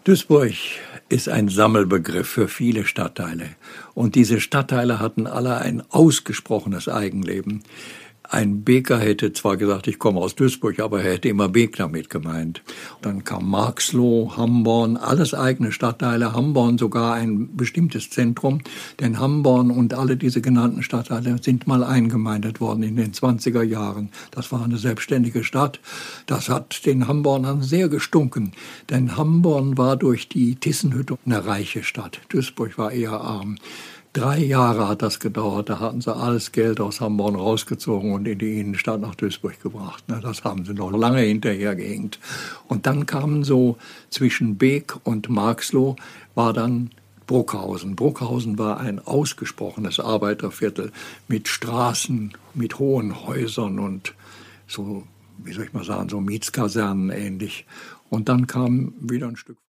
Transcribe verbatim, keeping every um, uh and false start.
Duisburg ist ein Sammelbegriff für viele Stadtteile. Und diese Stadtteile hatten alle ein ausgesprochenes Eigenleben. Ein Beker hätte zwar gesagt, ich komme aus Duisburg, aber er hätte immer Beek damit gemeint. Dann kam Marxloh, Hamborn, alles eigene Stadtteile. Hamborn sogar ein bestimmtes Zentrum, denn Hamborn und alle diese genannten Stadtteile sind mal eingemeindet worden in den zwanziger Jahren. Das war eine selbstständige Stadt. Das hat den Hambornern sehr gestunken, denn Hamborn war durch die Tissenhütte eine reiche Stadt. Duisburg war eher arm. Drei Jahre hat das gedauert, da hatten sie alles Geld aus Hamborn rausgezogen und in die Innenstadt nach Duisburg gebracht. Das haben sie noch lange hinterhergehängt. Und dann kamen so zwischen Beek und Marxloh war dann Bruckhausen. Bruckhausen war ein ausgesprochenes Arbeiterviertel mit Straßen, mit hohen Häusern und so, wie soll ich mal sagen, so Mietskasernen ähnlich. Und dann kam wieder ein Stück